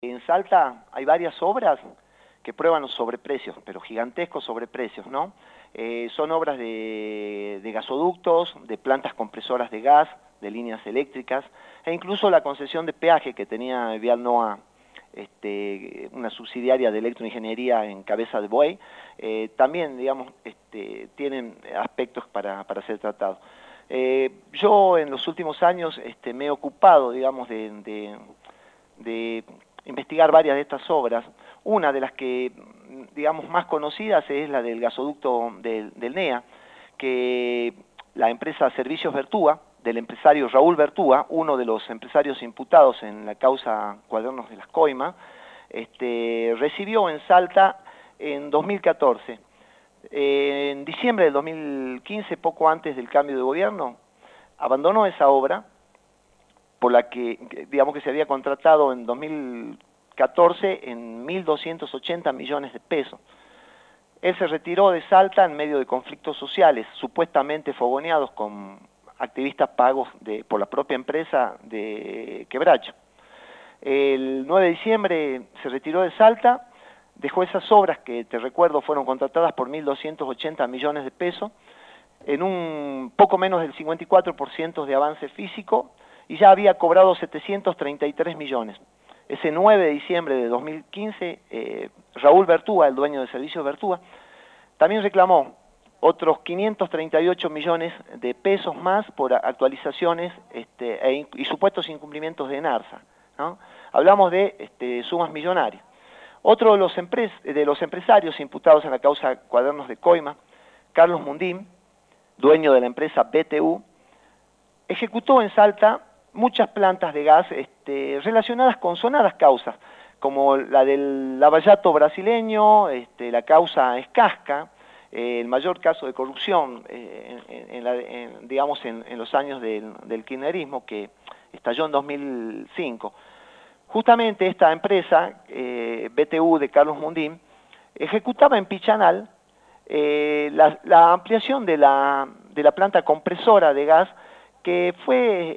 En Salta hay varias obras que prueban los sobreprecios, pero gigantescos sobreprecios, ¿no? Son obras de gasoductos, de plantas compresoras de gas, de líneas eléctricas, e incluso la concesión de peaje que tenía Vial NOA, una subsidiaria de electroingeniería en Cabeza de Buey, también, digamos, tienen aspectos para ser tratados. Yo en los últimos años me he ocupado, digamos, de investigar varias de estas obras. Una de las que, digamos, más conocidas es la del gasoducto del NEA, que la empresa Servicios Vertúa, del empresario Raúl Vertúa, uno de los empresarios imputados en la causa Cuadernos de las Coimas, recibió en Salta en 2014. En diciembre del 2015, poco antes del cambio de gobierno, abandonó esa obra, por la que, digamos, que se había contratado en 2014 en 1.280 millones de pesos. Él se retiró de Salta en medio de conflictos sociales, supuestamente fogoneados con activistas pagos por la propia empresa de Quebracho. El 9 de diciembre se retiró de Salta, dejó esas obras que, te recuerdo, fueron contratadas por 1.280 millones de pesos, en un poco menos del 54% de avance físico, y ya había cobrado 733 millones. Ese 9 de diciembre de 2015, Raúl Vertúa, el dueño de Servicios Vertúa, también reclamó otros 538 millones de pesos más por actualizaciones y supuestos incumplimientos de ENARSA, ¿no? Hablamos de sumas millonarias. Otro de los empresarios imputados en la causa Cuadernos de Coima, Carlos Mundín, dueño de la empresa BTU, ejecutó en Salta muchas plantas de gas relacionadas con sonadas causas, como la del Lavallato brasileño, la causa Escasca, el mayor caso de corrupción digamos, en los años del kirchnerismo, que estalló en 2005. Justamente esta empresa, BTU de Carlos Mundín, ejecutaba en Pichanal la ampliación de la planta compresora de gas, que fue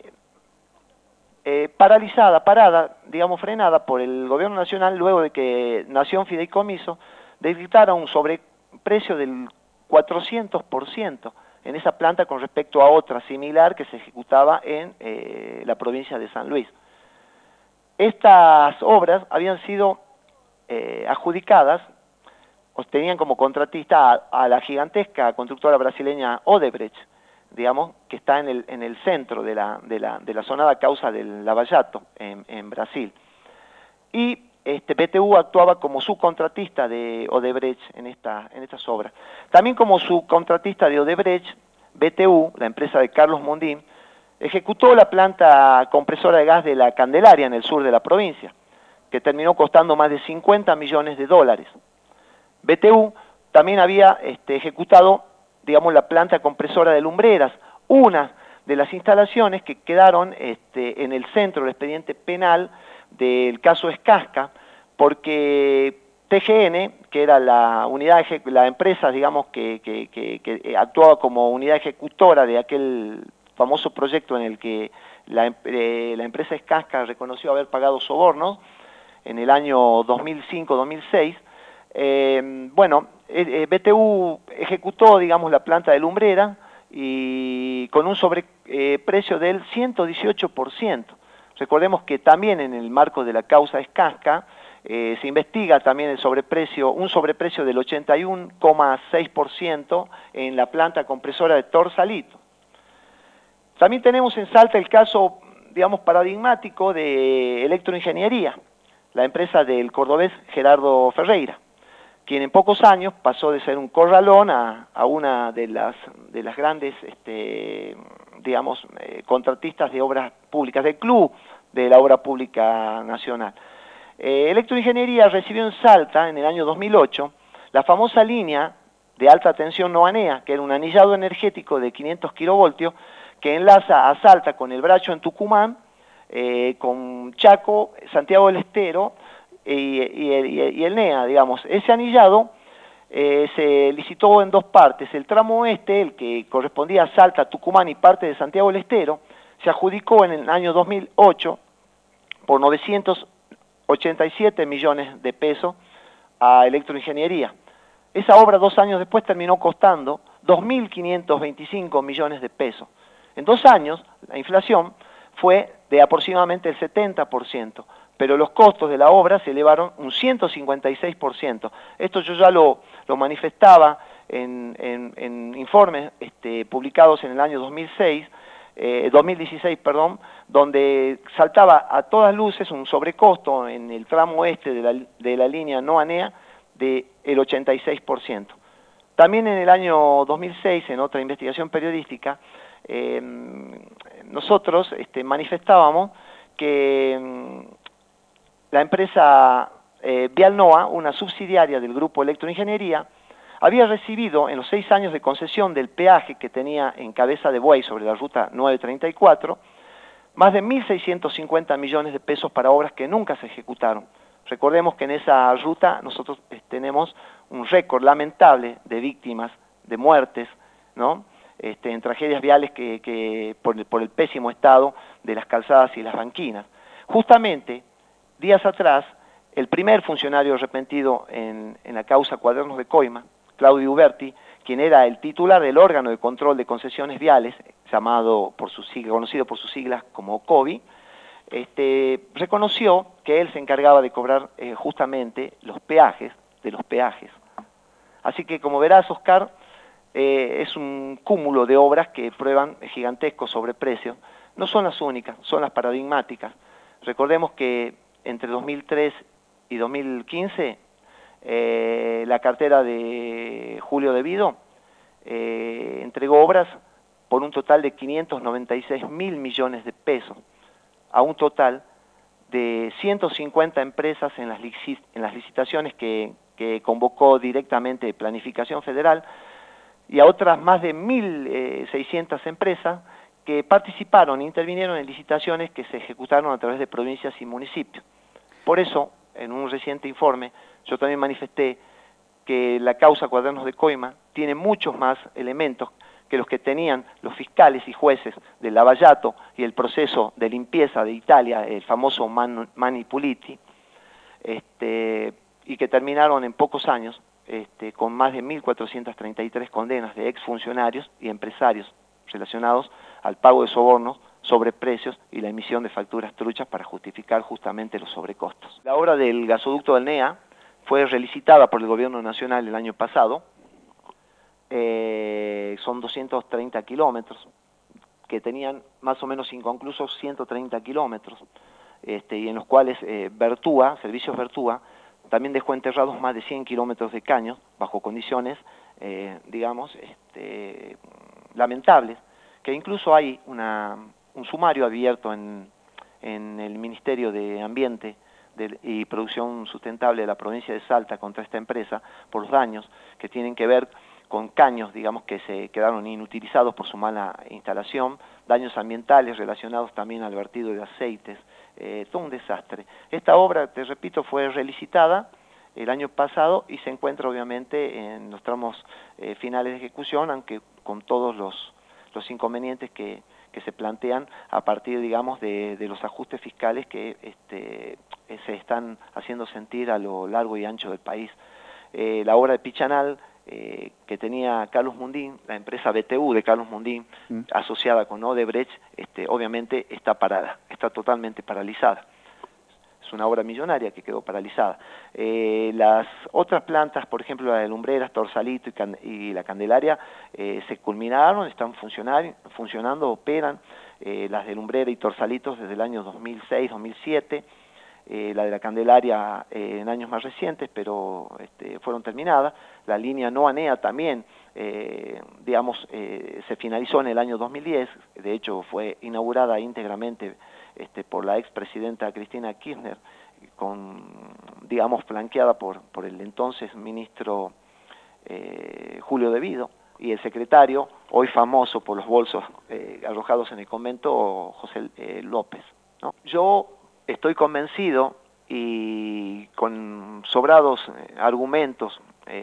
parada, digamos, frenada por el gobierno nacional luego de que Nación Fideicomiso dictara un sobreprecio del 400% en esa planta con respecto a otra similar que se ejecutaba en la provincia de San Luis. Estas obras habían sido adjudicadas, o tenían como contratista a la gigantesca constructora brasileña Odebrecht, digamos, que está en el centro de la sonada causa del Lavallato en Brasil. Y BTU actuaba como subcontratista de Odebrecht en estas obras. También como subcontratista de Odebrecht, BTU, la empresa de Carlos Mundín, ejecutó la planta compresora de gas de la Candelaria en el sur de la provincia, que terminó costando más de 50 millones de dólares. BTU también había ejecutado, digamos, la planta compresora de Lumbreras, una de las instalaciones que quedaron en el centro del expediente penal del caso Escasca, porque TGN, que era la empresa, digamos, que actuaba como unidad ejecutora de aquel famoso proyecto en el que la empresa Escasca reconoció haber pagado sobornos en el año 2005-2006, BTU ejecutó, digamos, la planta de Lumbrera y con un sobreprecio del 118%. Recordemos que también en el marco de la causa Escasca se investiga también un sobreprecio del 81,6% en la planta compresora de Torsalito. También tenemos en Salta el caso, digamos, paradigmático de electroingeniería, la empresa del cordobés Gerardo Ferreira, quien en pocos años pasó de ser un corralón a una de las grandes, digamos, contratistas de obras públicas, del Club de la Obra Pública Nacional. Electroingeniería recibió en Salta, en el año 2008, la famosa línea de alta tensión Noanea, que era un anillado energético de 500 kilovoltios, que enlaza a Salta con el Bracho en Tucumán, con Chaco, Santiago del Estero y el NEA, digamos. Ese anillado se licitó en dos partes. El tramo oeste, el que correspondía a Salta, Tucumán y parte de Santiago del Estero, se adjudicó en el año 2008 por 87 millones de pesos a Electroingeniería. Esa obra 2 años después terminó costando 2.525 millones de pesos. En 2 años la inflación fue de aproximadamente el 70%, pero los costos de la obra se elevaron un 156%. Esto yo ya lo manifestaba en informes publicados en el año 2016, donde saltaba a todas luces un sobrecosto en el tramo este de la línea NOA-NEA del 86%. También en el año 2006, en otra investigación periodística, nosotros manifestábamos que la empresa Vialnoa, una subsidiaria del Grupo Electroingeniería, había recibido en los 6 años de concesión del peaje que tenía en Cabeza de Buey sobre la ruta 934, más de 1.650 millones de pesos para obras que nunca se ejecutaron. Recordemos que en esa ruta nosotros tenemos un récord lamentable de víctimas, de muertes, ¿no? En tragedias viales que por el pésimo estado de las calzadas y las banquinas. Justamente, días atrás, el primer funcionario arrepentido en la causa Cuadernos de Coima, Claudio Uberti, quien era el titular del órgano de control de concesiones viales, conocido por sus siglas como COBI, reconoció que él se encargaba de cobrar justamente los peajes de los peajes. Así que, como verás, Oscar, es un cúmulo de obras que prueban gigantescos sobreprecios. No son las únicas, son las paradigmáticas. Recordemos que entre 2003 y 2015, la cartera de Julio De Vido entregó obras por un total de 596.000 millones de pesos, a un total de 150 empresas en las licitaciones que convocó directamente Planificación Federal, y a otras más de 1.600 empresas que participaron e intervinieron en licitaciones que se ejecutaron a través de provincias y municipios. Por eso, en un reciente informe, yo también manifesté que la causa Cuadernos de Coima tiene muchos más elementos que los que tenían los fiscales y jueces del Lavallato y el proceso de limpieza de Italia, el famoso Mani Puliti, y que terminaron en pocos años con más de 1.433 condenas de exfuncionarios y empresarios relacionados al pago de sobornos, sobreprecios y la emisión de facturas truchas para justificar justamente los sobrecostos. La obra del gasoducto del NEA fue relicitada por el Gobierno Nacional el año pasado. Son 230 kilómetros, que tenían más o menos inconclusos 130 kilómetros, y en los cuales Servicios Vertúa, también dejó enterrados más de 100 kilómetros de caños, bajo condiciones, lamentables, que incluso hay un sumario abierto en el Ministerio de Ambiente y Producción Sustentable de la provincia de Salta contra esta empresa por los daños que tienen que ver con caños, que se quedaron inutilizados por su mala instalación, daños ambientales relacionados también al vertido de aceites, todo un desastre. Esta obra, te repito, fue relicitada el año pasado y se encuentra obviamente en los tramos finales de ejecución, aunque con todos los inconvenientes que se plantean a partir, de los ajustes fiscales que se están haciendo sentir a lo largo y ancho del país. La obra de Pichanal, que tenía Carlos Mundín, la empresa BTU de Carlos Mundín, asociada con Odebrecht, obviamente está parada, está totalmente paralizada. Es una obra millonaria que quedó paralizada. Las otras plantas, por ejemplo la de Lumbreras, Torsalito y la Candelaria, se culminaron, están funcionando, operan. Las de Lumbrera y Torsalitos desde el año 2006-2007, la de la Candelaria en años más recientes, pero fueron terminadas. La línea NOA-NEA también, se finalizó en el año 2010, de hecho fue inaugurada íntegramente por la expresidenta Cristina Kirchner, flanqueada por el entonces ministro Julio De Vido, y el secretario, hoy famoso por los bolsos arrojados en el convento, José López, ¿no? Yo estoy convencido y con sobrados argumentos,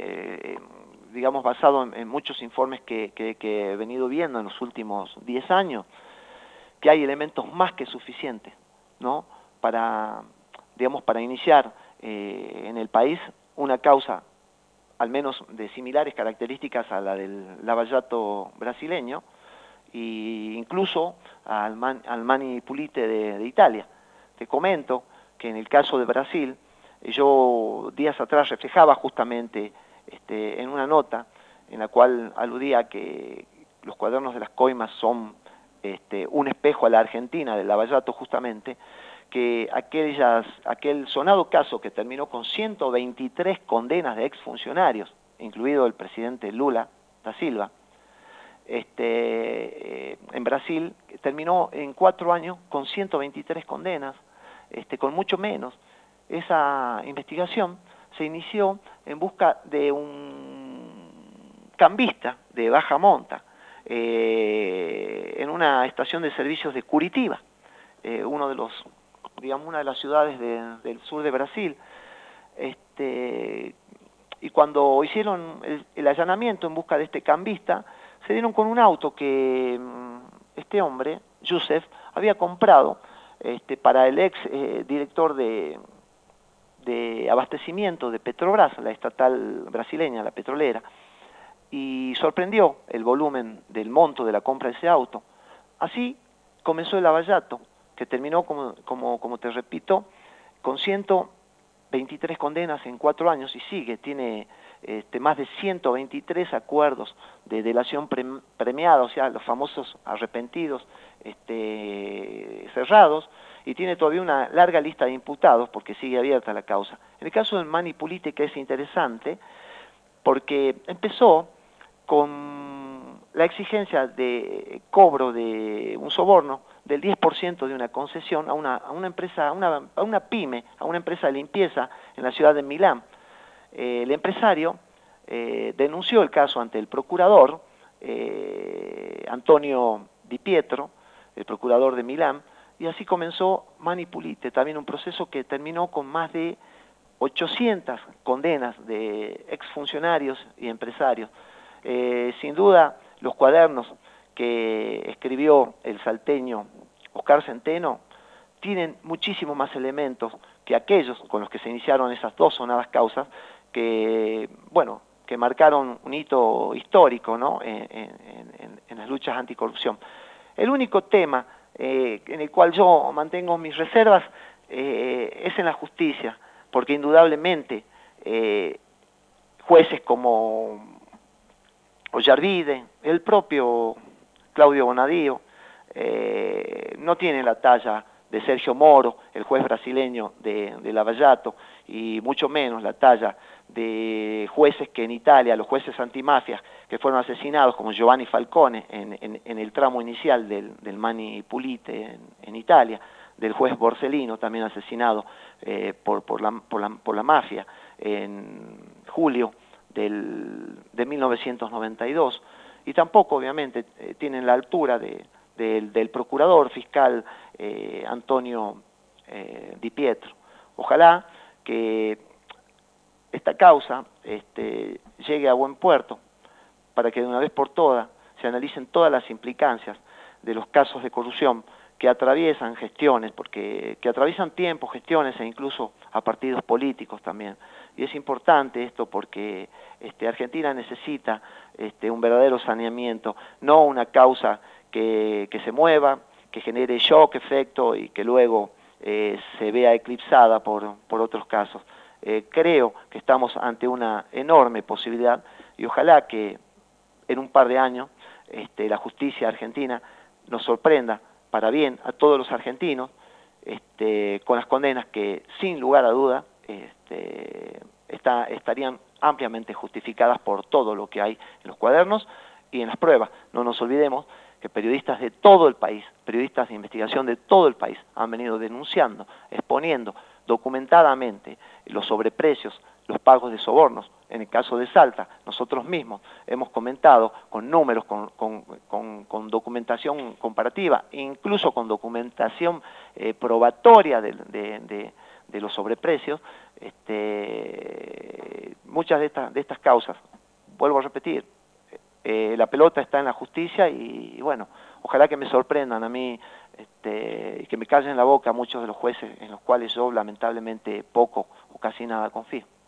basado en muchos informes que he venido viendo en los últimos 10 años, que hay elementos más que suficientes, ¿no?, para, digamos, para iniciar en el país una causa al menos de similares características a la del lavallato brasileño, e incluso al Mani Pulite de Italia. Te comento que en el caso de Brasil, yo días atrás reflejaba justamente en una nota en la cual aludía a que los cuadernos de las coimas son un espejo a la Argentina del lavallato justamente, que aquel sonado caso que terminó con 123 condenas de exfuncionarios, incluido el presidente Lula da Silva, en Brasil terminó en 4 años con 123 condenas, con mucho menos. Esa investigación se inició en busca de un cambista de baja monta en una estación de servicios de Curitiba, una de las ciudades del sur de Brasil. Y cuando hicieron el allanamiento en busca de este cambista, se dieron con un auto que este hombre, Youssef, había comprado para el ex director de abastecimiento de Petrobras, la estatal brasileña, la petrolera, y sorprendió el volumen del monto de la compra de ese auto. Así comenzó el lavallato, que terminó, como te repito, con 123 condenas en 4 años y sigue, tiene más de 123 acuerdos de delación premiada, o sea, los famosos arrepentidos cerrados, y tiene todavía una larga lista de imputados porque sigue abierta la causa. En el caso del Mani Pulite, que es interesante, porque empezó con la exigencia de cobro de un soborno del 10% de una concesión a una empresa, a una pyme, a una empresa de limpieza en la ciudad de Milán. El empresario denunció el caso ante el procurador Antonio Di Pietro, el procurador de Milán, y así comenzó Mani Pulite, también un proceso que terminó con más de 800 condenas de exfuncionarios y empresarios. Sin duda, los cuadernos que escribió el salteño Oscar Centeno tienen muchísimos más elementos que aquellos con los que se iniciaron esas 2 sonadas causas que, bueno, que marcaron un hito histórico, ¿no?, en las luchas anticorrupción. El único tema en el cual yo mantengo mis reservas es en la justicia, porque indudablemente jueces como Ollarvide, el propio Claudio Bonadío, no tienen la talla de Sergio Moro, el juez brasileño de Lavallato, y mucho menos la talla de jueces que en Italia, los jueces antimafias que fueron asesinados, como Giovanni Falcone en el tramo inicial del Mani Pulite en Italia, del juez Borsellino, también asesinado por la mafia en julio de 1992, y tampoco obviamente tienen la altura del procurador fiscal Antonio Di Pietro. Ojalá que esta causa llegue a buen puerto para que de una vez por todas se analicen todas las implicancias de los casos de corrupción que atraviesan gestiones, que atraviesan tiempos, gestiones e incluso a partidos políticos también. Y es importante esto porque Argentina necesita un verdadero saneamiento, no una causa que se mueva, que genere shock, efecto y que luego se vea eclipsada por otros casos. Creo que estamos ante una enorme posibilidad y ojalá que en un par de años la justicia argentina nos sorprenda para bien a todos los argentinos con las condenas que sin lugar a duda estarían ampliamente justificadas por todo lo que hay en los cuadernos y en las pruebas. No nos olvidemos que periodistas de todo el país, periodistas de investigación de todo el país han venido denunciando, exponiendo documentadamente los sobreprecios, los pagos de sobornos. En el caso de Salta, nosotros mismos hemos comentado con números, con documentación comparativa, incluso con documentación probatoria de los sobreprecios, muchas de estas causas, vuelvo a repetir, la pelota está en la justicia y bueno, ojalá que me sorprendan a mí y que me callen la boca muchos de los jueces en los cuales yo lamentablemente poco o casi nada confío.